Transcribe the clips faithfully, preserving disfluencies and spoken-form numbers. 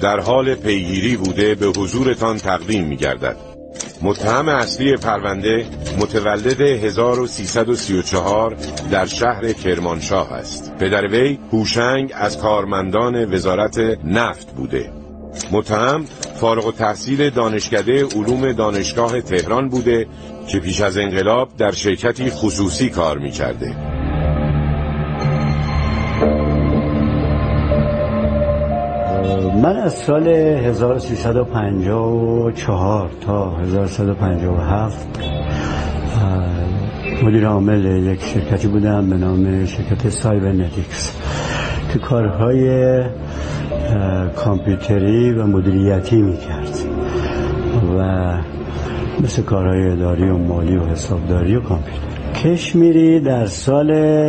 در حال پیگیری بوده به حضورتان تقدیم می‌گردد. متهم اصلی پرونده متولد هزار و سیصد و سی و چهار در شهر کرمانشاه است. پدر وی هوشنگ از کارمندان وزارت نفت بوده. متهم فارغ التحصیل دانشکده علوم دانشگاه تهران بوده که پیش از انقلاب در شرکتی خصوصی کار می‌کرده. من از سال هزار و سیصد و پنجاه و چهار تا هزار و سیصد و پنجاه و هفت مدیر عامل یک شرکتی بودم به نام شرکت سایبرنتیکس که کارهای کامپیوتری و مدیریتی میکرد و مثل کارهای اداری و مالی و حسابداری و کامپیوتر. کشمیری در سال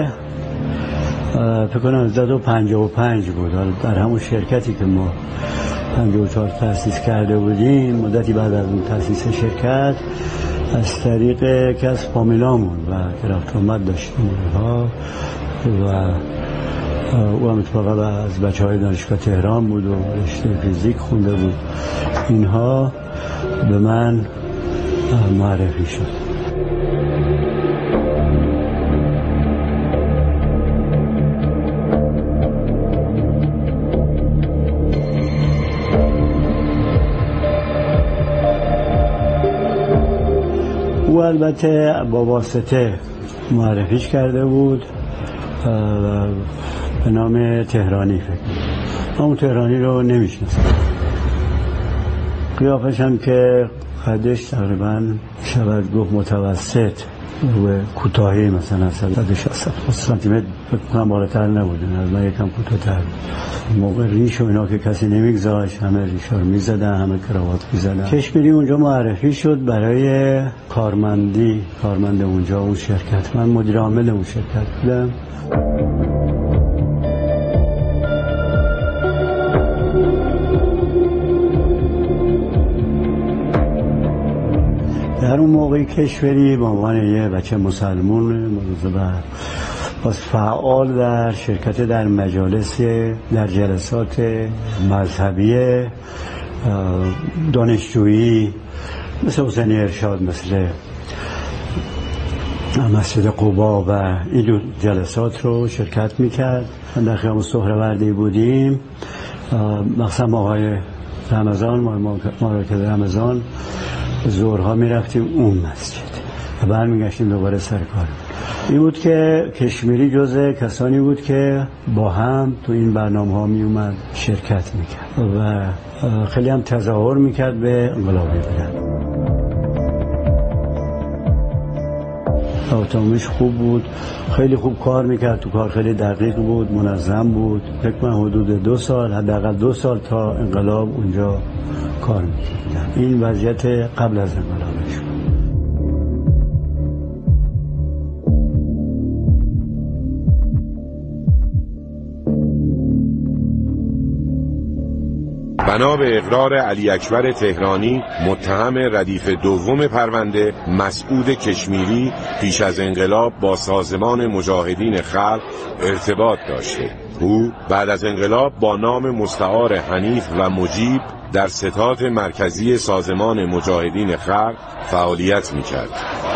فکر کنم هزار و نهصد و پنجاه و پنج بود، در همون شرکتی که ما پنجاه و چهار تأسیس کرده بودیم، مدتی بعد از اون تأسیس شرکت از طریق یکی از فامیلامون و که رفت آمد داشتیم ها و او هم اتفاقا از بچه های دانشگاه تهران بود و رشته فیزیک خونده بود، اینها به من معرفی شد. او البته با واسطه معرفیش کرده بود به نام تهرانی. فکر اون تهرانی رو نمیشناسم. قیافش هم که قدش تقریبا شاید گفت متوسط و کوتاهی، مثلا صد و شصت سانتی متر فکر کنم بالاتر نبودن، از من یکم کوتاه‌تر. موقع ریش و اینا که کسی نمیگذاشت، همه ریشا رو میزدن، همه کراوات میزدن. کشمیری اونجا معرفی شد برای کارمندی، کارمند اونجا اون شرکت. من مدیر عامل اون شرکت بودم. در اون موقع کشوری به عنوان یه بچه مسلمون باز فعال در شرکت در مجالس، در جلسات مذهبی دانشجویی مثل حسینی ارشاد، مثل مسجد قبا و این جلسات رو شرکت میکرد. من در خیام سهروردی بودیم، مخصوصا ماهای رمضان، ماه که رمضان ظهرها میرفتیم اون مسجد و برمیگشتیم دوباره سر کار. این بود که کشمیری جزء کسانی بود که با هم تو این برنامه ها می اومد شرکت میکرد و خیلی هم تظاهر میکرد به انقلابی بودن. رابطه‌اش خوب بود، خیلی خوب کار میکرد، تو کار خیلی دقیق بود، منظم بود. فکر کنم حدود دو سال، حداقل دو سال تا انقلاب اونجا کار میکرد. این وضعیت قبل از انقلابش بود. بنا به اقرار علی اکبر تهرانی، متهم ردیف دوم پرونده، مسعود کشمیری پیش از انقلاب با سازمان مجاهدین خلق ارتباط داشته. او بعد از انقلاب با نام مستعار حنیف و مجیب در ستاد مرکزی سازمان مجاهدین خلق فعالیت می‌کرد.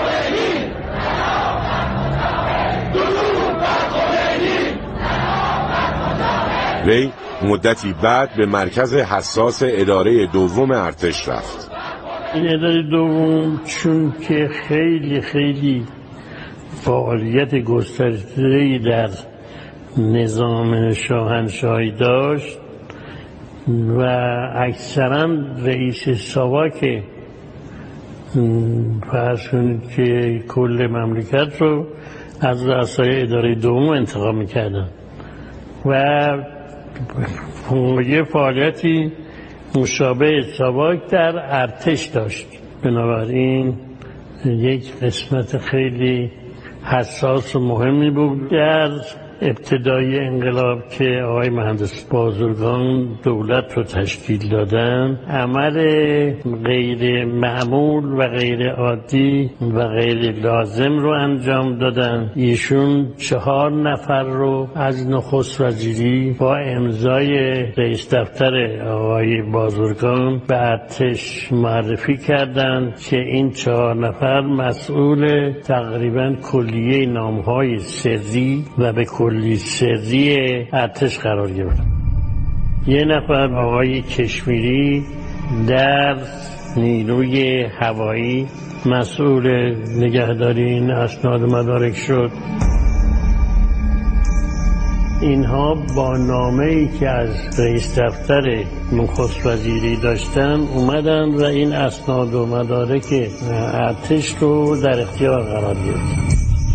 وی مدتی بعد به مرکز حساس اداره دوم ارتش رفت. این اداره دوم چون که خیلی خیلی فعالیت گسترده‌ای در نظام شاهنشاهی داشت و اکثرا رئیس ساواک فرض کنید که کل مملکت رو از رؤسای اداره دوم انتخاب میکردن و یه فعالیتی مشابه ساواک در ارتش داشت. بنابراین یک قسمت خیلی حساس و مهمی بود. در ابتدای انقلاب که آقای مهندس بازرگان دولت رو تشکیل دادن، عمل غیر معمول و غیر عادی و غیر لازم رو انجام دادن. ایشون چهار نفر رو از نخست وزیری با امضای رئیس دفتر آقای بازرگان به ارتش معرفی کردند که این چهار نفر مسئول تقریبا کلیه نامهای سری و به کلی سری ارتش قرار گرفت. یه نفر آقای کشمیری در نیروی هوایی مسئول نگهداری این اسناد و مدارک شد. اینها با نامه‌ای که از رئیس دفتر نخست وزیری داشتن اومدن و این اسناد و مدارک ارتش رو در اختیار قرار گرفتن.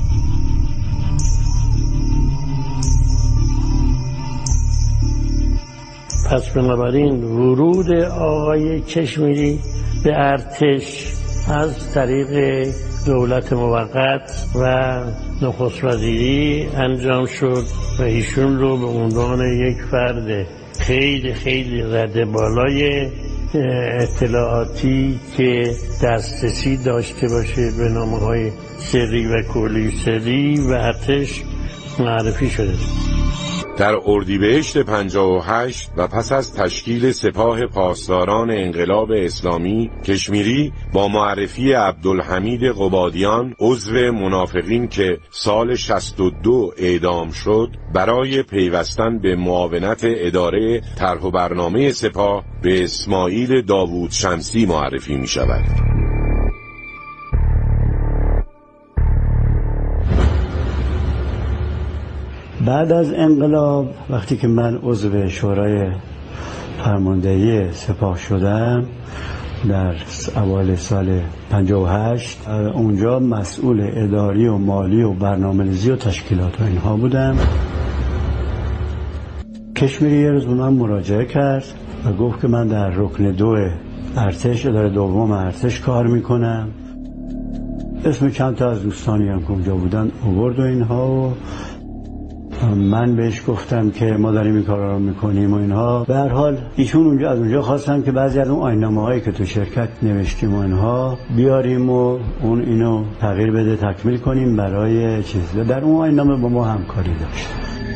پس بنابراین ورود آقای کشمیری به ارتش از طریق دولت موقت و نخست وزیری انجام شد و ایشون رو به عنوان یک فرد خیلی خیلی رده بالای اطلاعاتی که دسترسی داشته باشه به نامه‌های سری و کلی سری و ارتش معرفی شده. در اردیبهشت پنجاه و هشت و پس از تشکیل سپاه پاسداران انقلاب اسلامی، کشمیری با معرفی عبدالحمید قبادیان عضو منافقین که سال شصت و دو اعدام شد، برای پیوستن به معاونت اداره طرح و برنامه سپاه به اسماعیل داوود شمسی معرفی می شود. بعد از انقلاب وقتی که من عضو شورای فرماندهی سپاه شدم در اوایل سال پنجاه و هشت، اونجا مسئول اداری و مالی و برنامه‌ریزی و تشکیلات و اینها بودم. کشمیری یه روز به من مراجعه کرد و گفت که من در رکن دو ارتش، اداره دوم ارتش کار میکنم. اسم چند تا از دوستانی هم که اونجا بودن آورد و اینها و من بهش گفتم که ما داریم این کارا رو میکنیم و اینها. به هر حال ایشون اونجا از اونجا خواستن که بعضی از اون آیین‌نامه‌هایی که تو شرکت نوشتیم و اینها بیاریم و اون اینو تغییر بده، تکمیل کنیم برای چیز. در اون آیین‌نامه با ما همکاری داشت.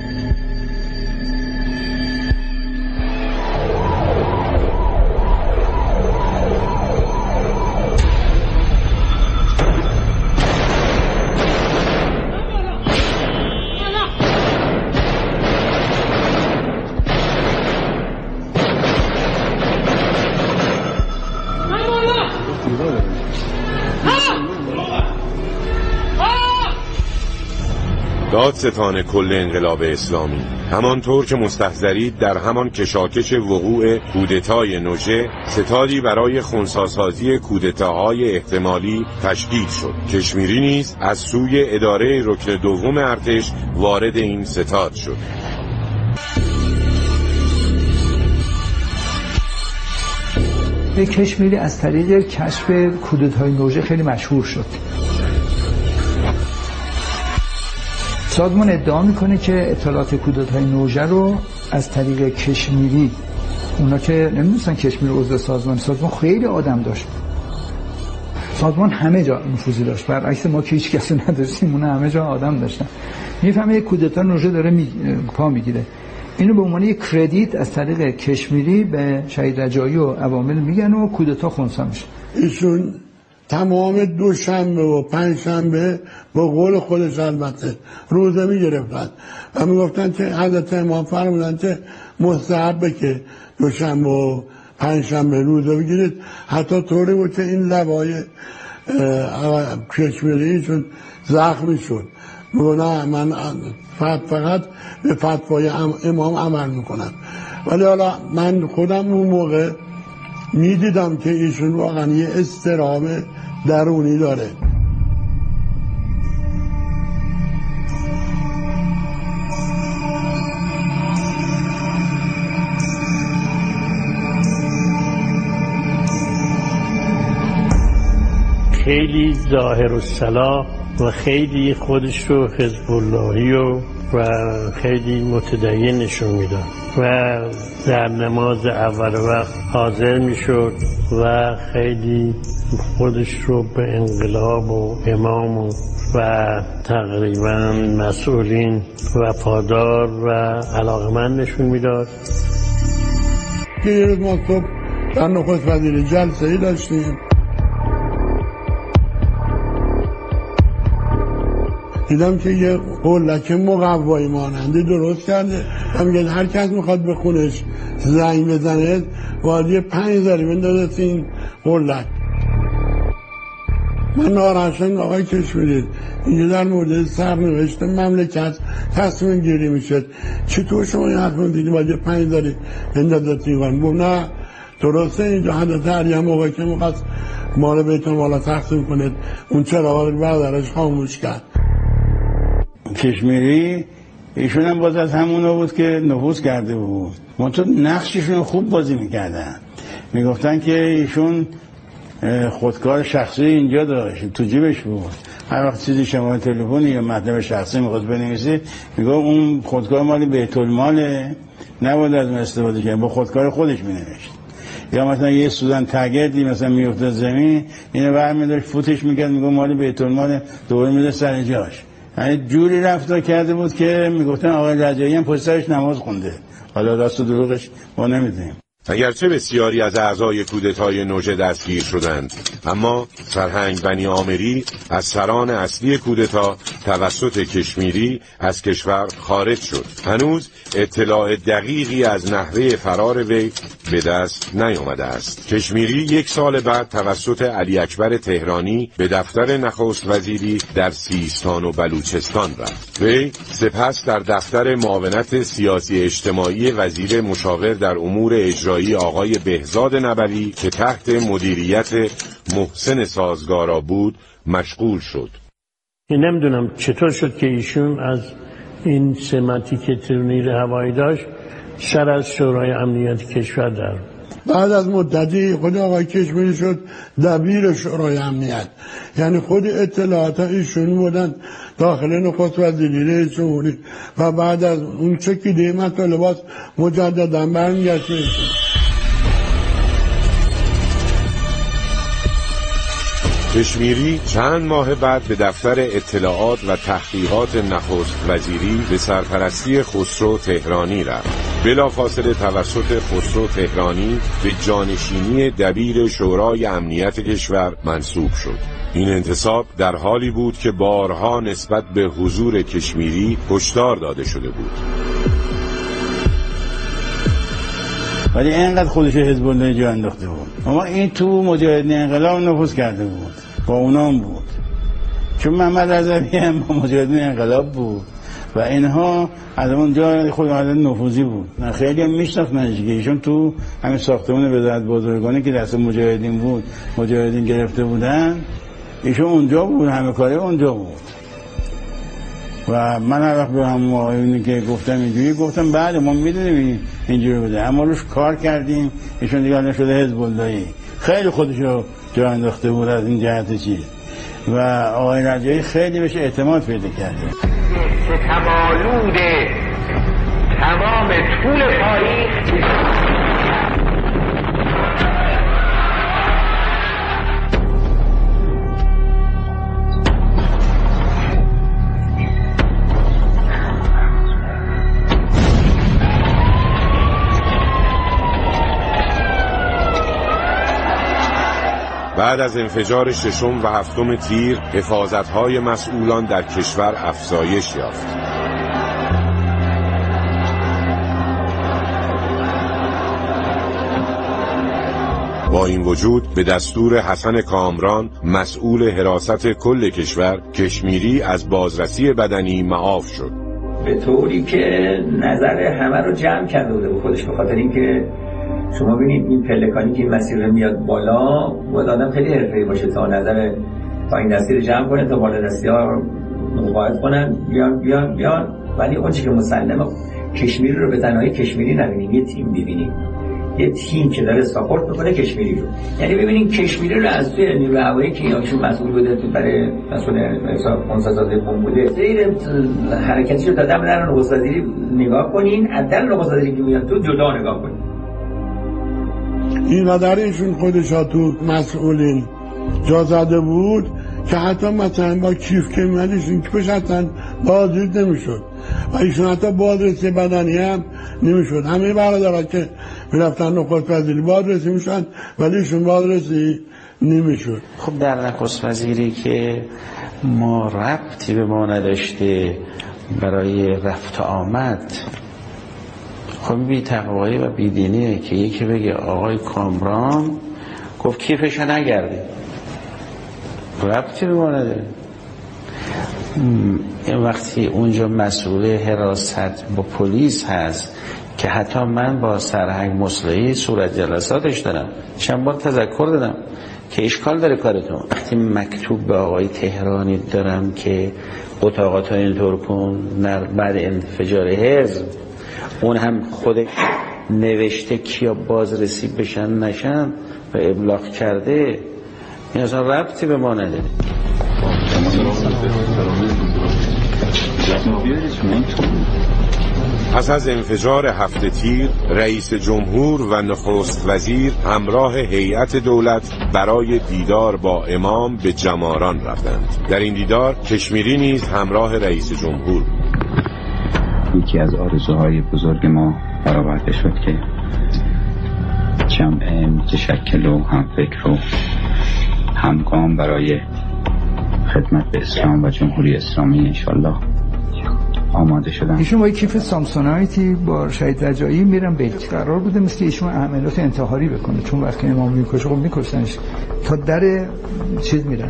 دادستان کل انقلاب اسلامی، همانطور که مستحضرید در همان کشاکش وقوع کودتای نوژه، ستادی برای خنثی‌سازی کودتاهای احتمالی تشکیل شد. کشمیری نیز از سوی اداره رکن دوم ارتش وارد این ستاد شد. کشمیری از طریق کشف کودتای نوژه خیلی مشهور شد. سازمان ادعا میکنه که اطلاعات کودتای نوژه رو از طریق کشمیری، اونا که نمیدونستن کشمیر عضو سازمان، سازمان خیلی آدم داشت، سازمان همه جا نفوذی داشت، برعکس ما که هیچ کسی نداشتیم، اونا همه جا آدم داشتن. میفهمه یک کودتا نوژه داره می... پا میگیره، اینو به عنوان یک کردیت از طریق کشمیری به شهید رجایی و عوامل میگن و کودتا خنثی میشه. ایشون تمام دوشنبه و پنجشنبه با قول خودش البته روزه میگرفتن و میگفتن که حضرت امام فرمودن که مستحبه که دوشنبه و پنجشنبه روزه بگیرید. حتی طوری بود که این لبای کشمیریشون زخمی شد. میگو نه من فقط به فتوای امام عمل میکنم. ولی حالا من خودم اون موقع میدیدم که ایشون واقعا یه استرام درونی داره. خیلی ظاهر الصلاح و خیلی خودش رو حزب اللهی و و خیلی متدین نشون میداد و در نماز اول وقت حاضر میشد و خیلی خودش رو به انقلاب و امام و, و تقریبا مسئولین وفادار و علاقمند نشون میداد. که یه روز ما صبح در نخست وزیری جلسه ای داشتیم، دیدم که یه قلک مقوایی ماننده درست کرده، هم میگه هر کس میخواد به خونش زنگ بزنه باید یه پنج هزاری بندازه تو این قلک. من ناراحتم آقای کشمیری اینجا در مورد سرنوشت مملکت تصمیم گیری میشه، چطور شما این حرف دیدی باید یه پنج هزاری بندازه تو این قلک؟ نه درسته اینجا حضرت علی هم موقعی که میخواست مال بیت المال تقسیم کنه اون چراغ رو برادرش خاموش کرد. کشمیری ایشون هم باز از همونا بود که نفوذ کرده بود، منطقه نقششون خوب بازی میکردن. میگفتن که ایشون خودکار شخصی اینجا داشت، تو جیبش بود، هر وقت چیزی شما تلفنی یا مطلب شخصی میخواست بنویسه میگه اون خودکار مالی بیت الماله، نباید از اون استفاده کنه، با خودکار خودش مینوشت. یا مثلا یه سوزن تگردی مثلا میفته زمین، اینو برمی‌داشت فوتش میکرد میگه مالی بیت المال، دوباره میذاره سر جاش. یعنی جوری رفتار کرده بود که میگفتن آقای رجایی هم پشت سرش نماز خونده. حالا راست و دروغش ما نمیدونیم. اگرچه بسیاری از اعضای کودتای نوژه دستگیر شدند، اما سرهنگ بنی عامری از سران اصلی کودتا توسط کشمیری از کشور خارج شد. هنوز اطلاع دقیقی از نحوه فرار وی به دست نیامده است. کشمیری یک سال بعد توسط علی اکبر تهرانی به دفتر نخست وزیری در سیستان و بلوچستان رفت. وی سپس در دفتر معاونت سیاسی اجتماعی وزیر مشاور در امور اجرایی آقای بهزاد نبوی که تحت مدیریت محسن سازگارا بود مشغول شد. نمیدونم چطور شد که ایشون از این سمتی که تو نیروی هوایی داشت سر از شورای امنیت کشور در. بعد از مدتی خود آقای کشمیری شد دبیر شورای امنیت، یعنی خود اطلاعات ایشون بودن داخل نخست وزیری رئیس جمهوری و بعد از اون چکیده مطالبات مجددا برمیگشت. کشمیری چند ماه بعد به دفتر اطلاعات و تحقیقات نخست وزیری به سرپرستی خسرو تهرانی رفت. بلافاصله توسط خسرو تهرانی به جانشینی دبیر شورای امنیت کشور منصوب شد. این انتصاب در حالی بود که بارها نسبت به حضور کشمیری هشدار داده شده بود. ولی اینقدر خودش حزب الله جا انداخته بود. اما این تو مجاهدین انقلاب نفوذ کرده بود، با اونام بود، چون محمد رضوی هم با مجاهدین انقلاب بود و اینها از اونجا خود عادت نفوذی بود. خیلی هم میشناختنش که ایشون تو همین ساختمان وزارت بازرگانی که دست مجاهدین بود، مجاهدین گرفته بودن، ایشون اونجا بود، همه کاری اونجا بود. و من هر وقت به همون آقایونی که گفتم اینجوری گفتم بله ما میدونیم اینجوری بوده، اما روش کار کردیم. ایشون دیگه نشده حزب اللهی، خیلی خودشو جا انداخته بود از این جهت چیز و آقای رجایی خیلی بهش اعتماد پیدا کرده. تمالود تمام طول تاریخ بعد از انفجار ششم و هفتم تیر، حفاظت‌های مسئولان در کشور افزایش یافت. با این وجود به دستور حسن کامران مسئول حراست کل کشور، کشمیری از بازرسی بدنی معاف شد. به طوری که نظر همه رو جمع کرده بوده به خودش، به خاطر اینکه شما ببینید این پلکانی که این مسیر میاد بالا باید آدم خیلی حرفه‌ای باشه تا نظر پایین دستی رو جمع کنه، تا بالا دستی ها رو مقاعد کنن، بیان بیان بیان. ولی اون چی که مسلمه کشمیری رو به تنهایی کشمیری نبینیم، یه تیم ببینیم. یه تیم که داره ساپورت میکنه کشمیری رو. یعنی ببینید کشمیری رو از توی نیروی هوایی که ایشون مسئول بوده تو برای مسئول حساب خونسازی بمب بوده سیر حرکتی رو دادم در نخست وزیری نگاه کنین، از در نخست وزیری که میاد تو جدا نگاه کنین. اینقدر ایشون خودش ها تو مسئولین جا زده بود که حتی مثلا با کیف که میاد ایشون کیفش حتی بازدید نمیشد و ایشون حتی بازرسی بدنی هم نمیشد. همه برادرها که میرفتن نخست وزیری بازرسی میشن ولی ایشون بازرسی نمیشد. خب در نخست وزیری که ما ربطی به ما نداشته برای رفت آمد، خب بی تقوایی و بی دینیه که یکی بگه آقای کامران گفت کیفش نگرده، ربطی به ما نداره. این وقتی اونجا مسئول حراست با پلیس هست که حتی من با سرهنگ مصلحی صورت جلساتش دارم، چند بار تذکر دادم که اشکال داره کارتون. وقتی مکتوب به آقای تهرانی دارم که اتاقات ها اینطور کن بعد انفجار حزب، اون هم خودش نوشته کیا بازرسی بشن نشن و ابلاغ کرده، این اصلا ربطی به ما نداره. پس از انفجار هفت تیر، رئیس جمهور و نخست وزیر همراه هیئت دولت برای دیدار با امام به جماران رفتند. در این دیدار کشمیری نیز همراه رئیس جمهور. یکی از آرزوهای بزرگ ما برآورده شد که جمع متشکل و هم فکر و همگام برای خدمت به اسلام و جمهوری اسلامی انشالله آماده شدن. ایشون با کیف سامسونایتی با شهید رجایی میرن بیت. قرار بوده مثل ایشون عملیات انتحاری بکنه، چون وقتی امام میکشه خب میکشتنش. تا در چیز میرن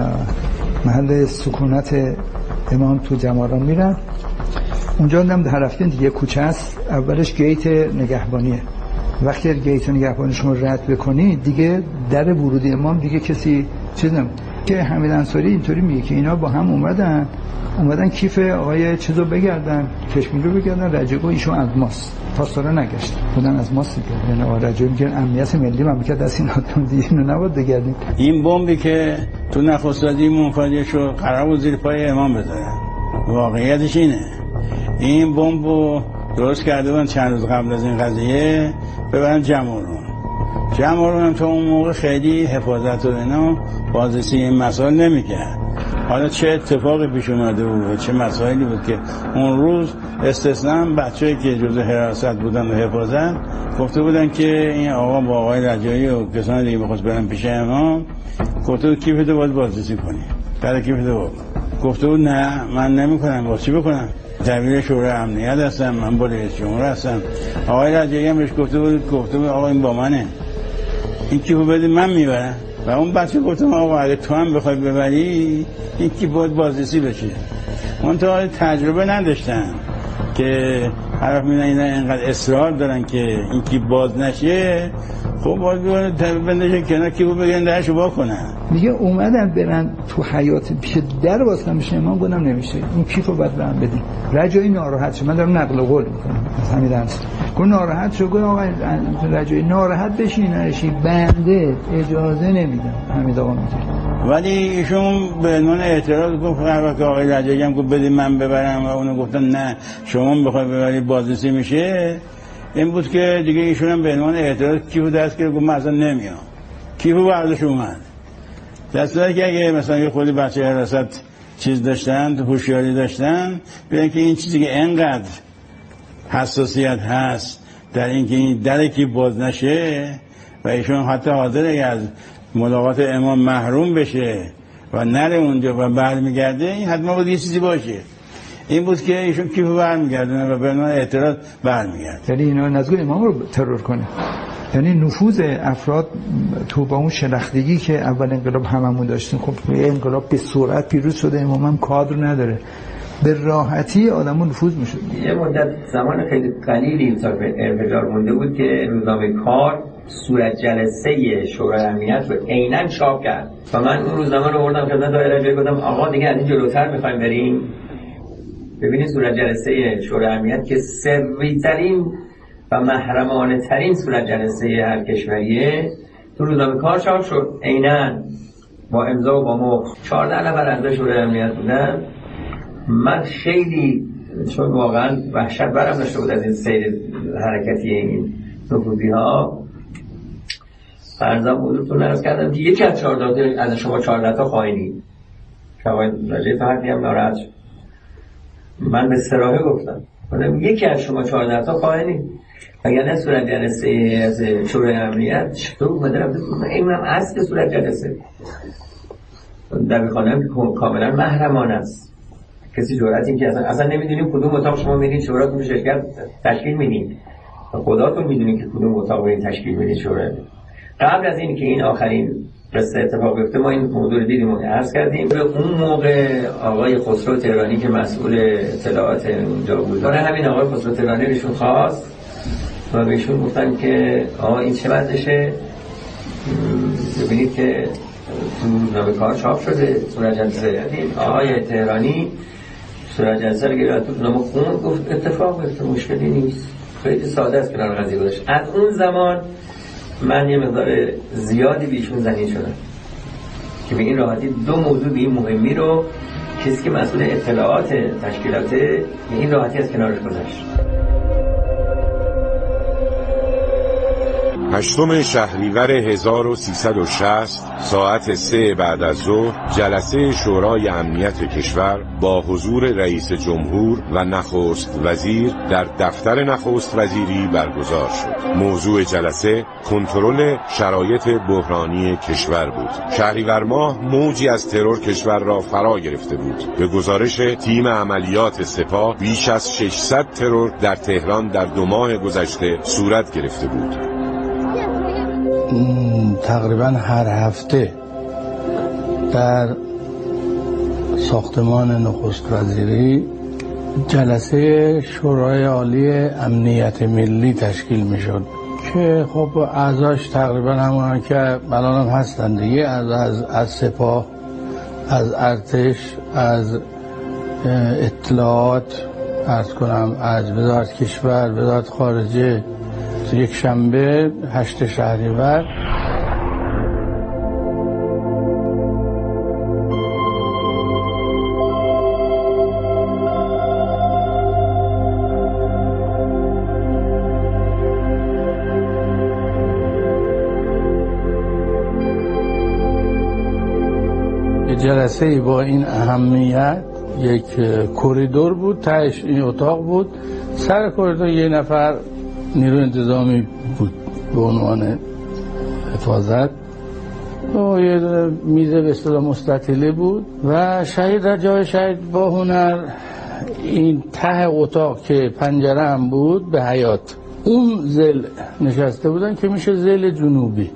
محل سکونت امام تو جماران میرن. اونجا هم در رفتن دیگه کوچه است، اولش گیت نگهبانیه. وقتی گیت نگهبانی شما رد بکنی دیگه در ورودی امام دیگه کسی چیز نمی‌کنه. که حمید انصاری اینطوری میگه که اینا با هم اومدن اومدن کیف آقای چیزو بگردن، کشمیری رو بگردن، رجب ایشون از ماست پاسدارا نگشت بودن از ماست دیگه. یعنی آقا رجب میگن امنیت ملی مملکت دست اینا دیگه اینو نباید بگردیم. این بمبی که تو نخست وزیری منفجر شد قرار بود زیر پای امام بذارن. واقعیتش اینه این بمبو درست کرده بودن چند روز قبل از این قضیه ببرن جمارون. جمارون هم تا اون موقع خیلی حفاظت و اینا بازرسی این مسائل نمی‌کرد. حالا چه اتفاقی پیش اومده بود، چه مسائلی بود که اون روز استثنا بچه‌ای که جزء حراست بودن و حفاظت گفته بودن که این آقا با آقای رجایی و کسان دیگه بخواست برن پیش امام، گفته بود کیف تو باید بازرسی کنی. در کیف تو گفته بود نه من نمی‌کنم، واسه چی بکنم؟ دبیر شورای امنیت هستم، من با رئیس جمهور هستم. آقای رجایی هم بهش گفته بود گفته بود آقا این با منه، این کیفو بده من میبرم. و اون بچه گفتم آقا اگه تو هم بخوای ببری این کی باید بازرسی بشه. اون تا تجربه نداشتن که حرف میدن اینا اینقدر اصرار دارن که این کی باز نشه، خب باید بندازن کنار کیفو بگیرن درشو وا کنن. میگه اومدن برن تو حیات پیش در باز نمیشه، من گفتم نمیشه این کیفو باید برام بدین. رجایی ناراحت شد، من دارم نقل قول میکنم از همین درس. گفت ناراحت شد، گفت آقا رجایی ناراحت بشین نشی بنده اجازه نمیدم. حمید آقا میگه ولی ایشون به عنوان اعتراض گفت وقتی آقای رجایی هم گفت بدید من ببرم و اونو گفتن نه شما بخواید ببری بازرسی میشه. این بود که دیگه ایشون هم به عنوان اعتراض کیفو دست کرد، گفت من اصلا نمیام. کیفو برداشت اومد. دستوری که اگه مثلا یه خودی بچه حراست چیز داشتن، هوشیاری داشتن، ببینن که این چیزی که انقدر حساسیت هست در اینکه این در کی باز نشه و ایشون حتی حاضر از ملاقات امام محروم بشه و نره اونجا و برمیگرده، این حتما باید یه چیزی باشه. این بود که ایشون کیفو برمیگردونه و به عنوان اعتراض برمیگرده. یعنی اینا نزدیک امام رو ترور کنه. یعنی نفوذ افراد تو با اون شلختگی که اول انقلاب هممون داشتیم، خب انقلاب به سرعت پیروز شده، امام هم کادر نداره، به راحتی آدمو نفوذ میشد. یه مدت زمان خیلی قلیلی تا انفجار مونده بود که روزنامه کار صورت جلسه شورای امنیت رو عیناً چاپ کرد و من اون روزنامه رو بردم خدمت آقای رجایی، گفتم آقا دیگه از این جلوتر می‌خوایم بریم. ببینید صورت جلسه شورای امنیت که سری ترین و محرمانه ترین صورت جلسه هر کشوریه تو روزنامه کار چاپ شد. عیناً با امضا و با مهر چهارده نفر اعضای شورای امنیت بودن. من خیلی چون واقعا وحشت برم داشته بود از این سیر حرکتی این نفوذی ها، فرضاً حضورتون عرض کردم که یکی از چهارده از شما چهارده تا خائنی شواهد راجعه تا حدی هم ناراحت شد. من به صراحه گفتم یکی از شما چهارده تا خائنی اگر نه صورت جلسه از شورای امنیت چطور اومده رفته این هم اصل صورت جلسه در خانه کاملا محرمانه است. کسی جرأت این که اصلا, اصلا نمیدونیم کدوم اتاق شما میرین شوراتون شرکت تشکیل میدین، خداتون میدونین که کدوم اتاق میرین تشکیل میدین شورا. قبل از این که این آخرین قصه اتفاق بیفته ما این موضوع رو دیدیم و عرض کردیم. به اون موقع آقای خسرو تهرانی که مسئول اطلاعات اونجا بود، برای همین آقای خسرو تهرانی بهشون خواست و بهشون گفتن که آقا این چه وضعشه، ببینید که تو روزنامه کار چاپ شده صورت جلسه. آقای تهرانی صورت جلسه رو گرفت تو روزنامه خون، گفت اتفاق بیفته مشکلی نیست، خیلی ساده است کنار قضیه گذاشت. از اون زمان من یه مقدار زیادی بیشون زنی شدم که به این راحتی دو موضوع به این مهمی رو کسی که مسئول اطلاعات تشکیلاته به این راحتی از کنارش گذاشت. هشتم شهریور هزار و سیصد و شصت ساعت سه بعد از ظهر جلسه شورای امنیت کشور با حضور رئیس جمهور و نخست وزیر در دفتر نخست وزیری برگزار شد. موضوع جلسه کنترل شرایط بحرانی کشور بود. شهریور ماه موجی از ترور کشور را فرا گرفته بود. به گزارش تیم عملیات سپاه بیش از ششصد ترور در تهران در دو ماه گذشته صورت گرفته بود. تقریبا هر هفته در ساختمان نخست وزیری جلسه شورای عالی امنیت ملی تشکیل می شد که خب اعضاش تقریبا همون که الان هم هستن دیگه، از, از, از سپاه، از ارتش، از اطلاعات، عرض کنم از وزارت کشور، وزارت خارجه. یک شنبه هشت شهریور جلسه با این اهمیت یک کریدور بود، تهش این اتاق بود، سر کریدور یه نفر نیرو انتظامی بود به عنوان حفاظت و یه میز به اصطلاح مستطیلی بود و شهید در جای شهید با هنر این ته اتاق که پنجره هم بود به حیاط اون زل نشسته بودن که میشه زل جنوبی.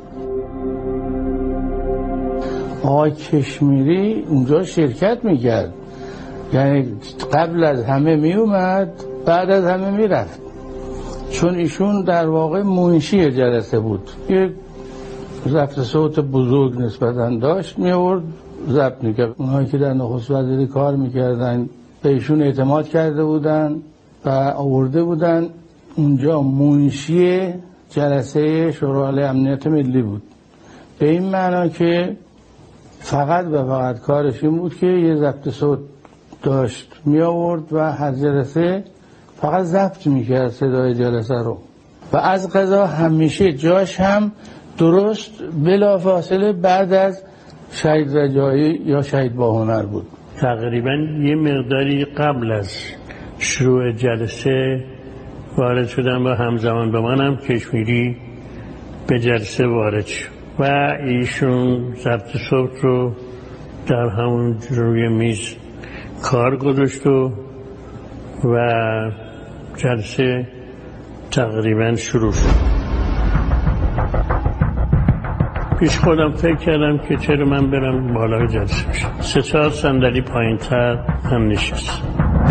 آقای کشمیری اونجا شرکت میکرد، یعنی قبل از همه میومد بعد از همه میرفت، چون ایشون در واقع منشی جلسه بود. یک ضبط صوت بزرگ نسبتاً داشت، می آورد ضبط میکرد. اونهایی که در نخست وزیری کار میکردن به ایشون اعتماد کرده بودن و آورده بودن اونجا منشی جلسه شورای امنیت ملی بود، به این معنا که فقط و فقط کارش این بود که یه ضبط صوت داشت می آورد و هر جلسه فقط ضبط میکرد صدای جلسه رو و از قضا همیشه جاش هم درست بلافاصله بعد از شهید رجایی یا شهید با هنر بود. تقریبا یه مقداری قبل از شروع جلسه وارد شدم و همزمان به منم کشمیری به جلسه وارد شد و ایشون ضبط صوت رو در همون روی میز کار گذاشت و و جلسه تقریبا شروع شد. پیش خودم فکر کردم که چرا من برم بالای جلسه بشم. سه چهار صندلی پایین‌تر هم نشست.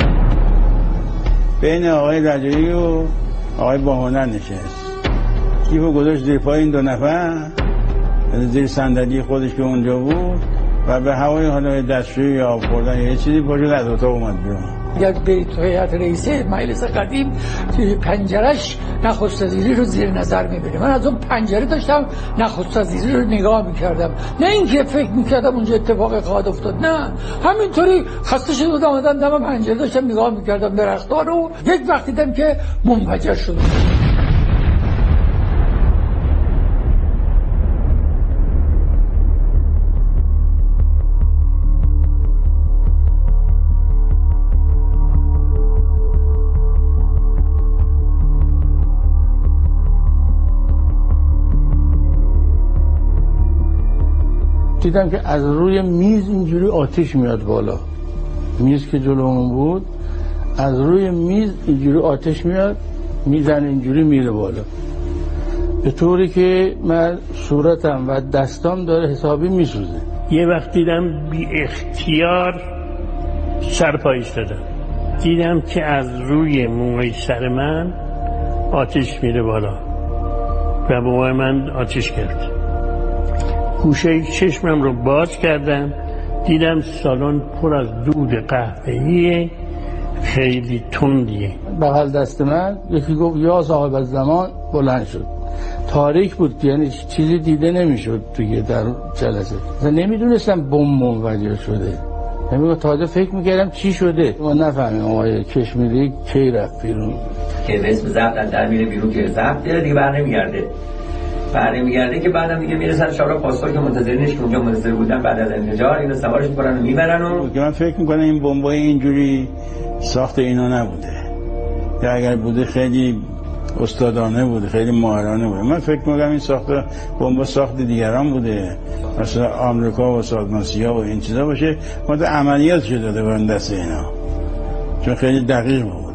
بین آقای رجایی و آقای با هنر نشست. کیفو گذاشت زیر پای این دو نفر، زیر صندلی خودش که اونجا بود و به هوای حالا دستشویی یا آب خوردن یا یه چیزی پاشد از اتاق اومد بیرون. اگر برید تو هیئت رئیسه مجلس قدیم توی پنجرش نخست وزیری رو زیر نظر می‌بینه. من از اون پنجره داشتم نخست وزیری رو نگاه می‌کردم، نه اینکه فکر می‌کردم اونجا اتفاق خواهد افتاد، نه همینطوری خسته شده بودم اومدم دم پنجره داشتم نگاه می‌کردم درخت‌ها رو. یک وقت دیدم که منفجر شد. دیدم که از روی میز اینجوری آتش میاد بالا. میز که جلومون بود از روی میز اینجوری آتش میاد، میزن اینجوری میره بالا، به طوری که من صورتم و دستام داره حسابی میسوزه. یه وقت دیدم بی اختیار سر پا ایستادم، دیدم که از روی موهای سر من آتش میره بالا و موهای من آتش گرفت. گوشه چشمم رو باز کردم، دیدم سالن پر از دود قهوه‌ای خیلی تندیه. بغل دست من یکی گفت یا صاحب الزمان، بلند شد. تاریک بود، یعنی چیزی دیده نمیشد توی در جلسه. مثلا نمیدونستم بمب منفجر شده، نمیگم تازه فکر میکردم چی شده. ما نفهمیم آقای کشمیری کی رفت بیرون که به اسم ضبط در میره بیرون که ضبط دیگه بر نمیگرده بر نمیگرده که بعدم دیگه میرسن شارا پاسپورت که منتظرینش که اونجا منتظر بودن بعد از انفجار اینو سوارش میکنن و میبرن. و که من فکر میکنم این بمبای اینجوری ساخت اینا نبوده، یا اگر بوده خیلی استادانه بوده، خیلی ماهرانه بوده. من فکر میکنم این ساخت بمب ساخت دیگران بوده، مثلا آمریکا و سازمان سیا و این چیزا باشه، ماده عملیات شده داده بودن دست اینا، چون خیلی دقیق بود.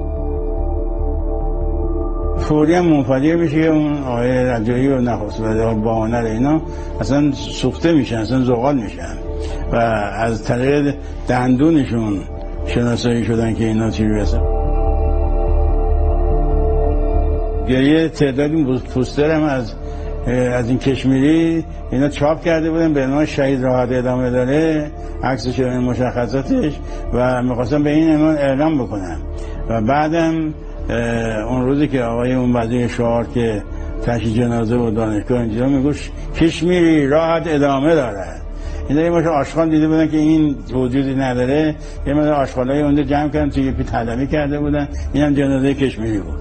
فوری هم منفجر میشه که اون آقای رجایی و نخست وزیر با هنر اینا اصلا سوخته میشن، اصلا زغال میشن و از طریق دندونشون شناسایی شدن که اینا چی رسن. یه تعدادی پوستر هم از از این کشمیری اینا چاپ کرده بودن به عنوان شهید راحت ادامه داره، عکسش و مشخصاتش، و میخواستم به این عنوان اعلام بکنم. و بعدم اون روزی که آقای اون وزیر شعار که تشییع جنازه و دانشگاه اینجا میگوش کشمیری راحت ادامه دارد، اینا یه ماشو آشغال دیده بودن که این وجودی نداره، یه ماشو آشغالای اونجا جمع کردن توی پی طلبی کرده بودن، اینم جنازه کشمیری بود.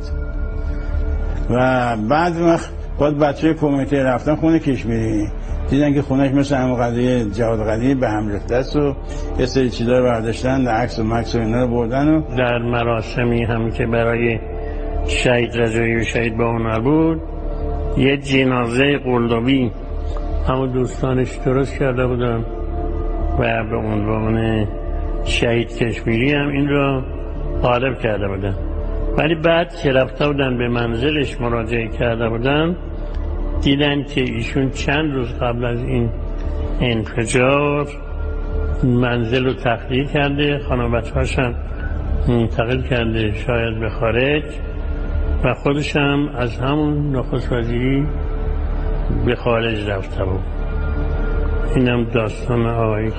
و بعد وقت بعد بچه کمیته رفتن خونه کشمیری، دیدن که خونش مثل همون قضیه جواد قدیر به هم ریخته است و یه سری چیزا رو برداشتن، عکس و مکس و اینا رو بردن. و در مراسمی هم که برای شهید رجایی و شهید با هنر بود، یه جنازه قلابی همون دوستانش درست کرده بودن و به عنوان شهید کشمیری هم این رو غالب کرده بودن. ولی بعد که رفته بودن به منزلش مراجعه کرده بودن، دیدن که ایشون چند روز قبل از این انفجار منزل رو تخلیه کرده، خانواده‌هاش هم منتقل کرده شاید به خارج، و خودش هم از همون نخست وزیری به خارج رفته بود. اینم داستان آقای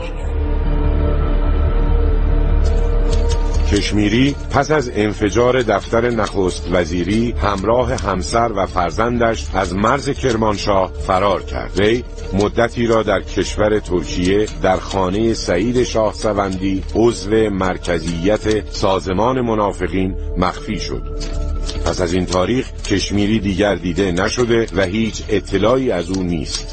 کشمیری پس از انفجار دفتر نخست وزیری همراه همسر و فرزندش از مرز کرمانشاه فرار کرد. وی مدتی را در کشور ترکیه در خانه سعید شاهسوندی عضو مرکزیت سازمان منافقین مخفی شد. پس از این تاریخ کشمیری دیگر دیده نشده و هیچ اطلاعی از او نیست.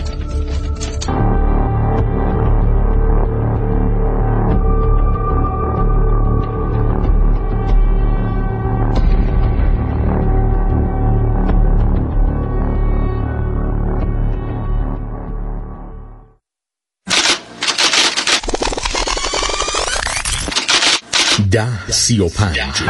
ده سی و پنج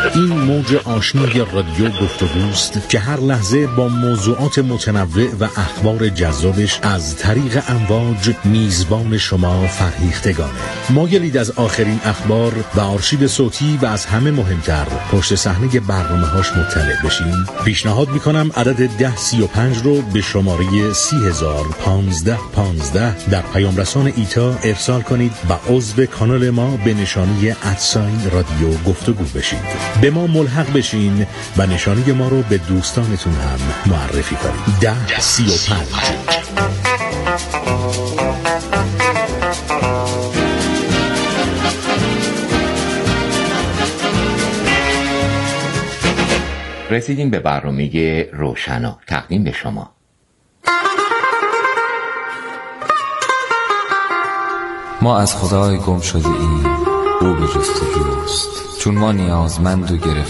این موج آشنای رادیو گفتگوست که هر لحظه با موضوعات متنوع و اخبار جذابش از طریق امواج میزبان شما فرهیختگانه. مایلید از آخرین اخبار و آرشیو صوتی و از همه مهمتر پشت صحنه برنامه‌هاش مطلع بشین؟ پیشنهاد میکنم عدد ده سی و پنج رو به شماره سی هزار پانزده پانزده در پیام رسان ایتا ارسال کنید و عضو کانال ما به نشانی ادساین رادیو گفتگو بشید. به ما ملحق بشین و نشانی ما رو به دوستانتون هم معرفی کنید. ده سی و پنج. رسیدیم به برنامه روشنا، تقدیم به شما. ما از خدای گم شده ایم، او به جستجوست، چون ما نیازمند و گرفتار